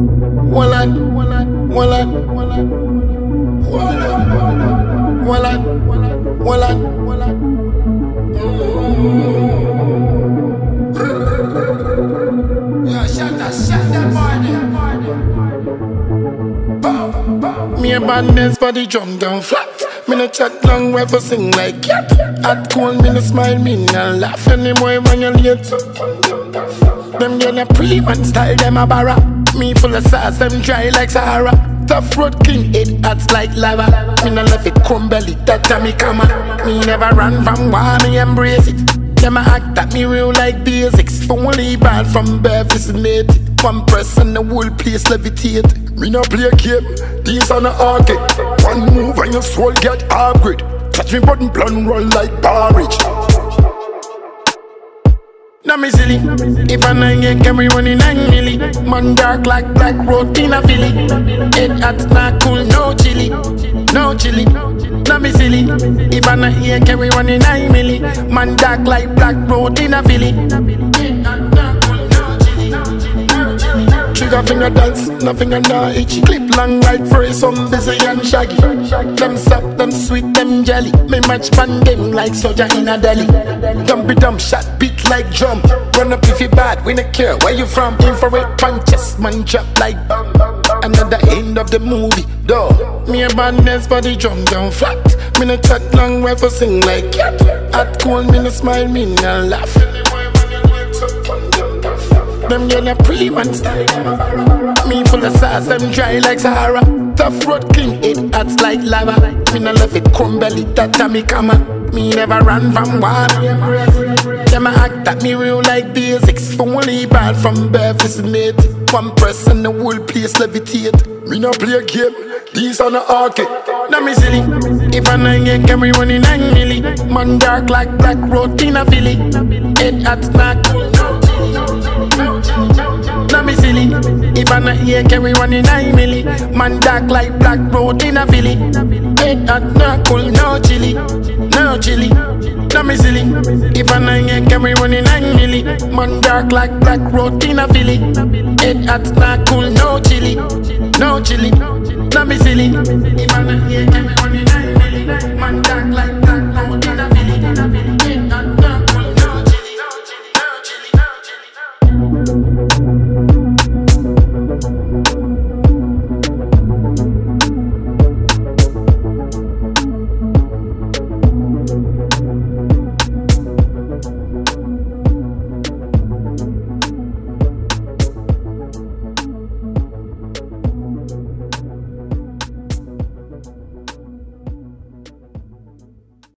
Walad, walad, walad, walad, walad. Yeah, shut that boy. Me a badness for the drum down flat. Me no chat long, we for sing like cat. At cold, me no smile, me no laugh anymore when you late. Them girl a pre-man style, them a barra. Me full of sauce, them dry like Sahara. Tough road king, it hot like lava. Me no left it crumb belly, that time me come on. Me never run from war, me embrace it. Them a act at me real like basics. Only bad from birth is made. One press and the whole place levitate. Me no play a game, these are not arcade. One move and your soul get upgrade. Touch me button plan roll like porridge. Now me silly, if I not get carry 1 in 9 milli. Man dark like black road in a Philly. Head hot, not cool, no chili, no chili. Now me silly, if I not here carry 1 in 9 milli. Man dark like black road in a Philly. Head hot, not cool, no chili, no chili. Trigger finger dance, nothing under itchy. Clip long right for some busy and shaggy. Them soft, them sweet, them jelly. Me match pan them like soldier in a deli. Dump it dump, shot beat like drum. Run up if you bad, we no care where you from. Infrared punches, man drop like bomb. Another end of the movie, though. Me a badness for the drum down flat. Me no chat long, we for sing like cat. At cold, me no smile, me no laugh. Them girl a pre-man style. Me full of sauce, them dry like Sahara. Tough road king, it hot like lava. Me no left it crumb belly, that time me come on. Me never run from war. Them a act at me real like basics. Only bad from birth is made. One press and the whole place levitate. Me no play a game, these are not arcade. Now me silly, if I not get carry 1 in 9 milli. Man dark like black road in a Philly. Head hot, not cool, no chili, no chili. Now me silly, if I not here carry 1 in 9 milli. Man dark like black road in a Philly. Head hot, not cool, no chili, no chili. Now me silly, if I not here carry 1 in 9 milli. Man dark like black road in a Philly. Head hot, not cool, no chili, no chili. Now me silly, if I not here carry 1 in 9 milli. Man dark like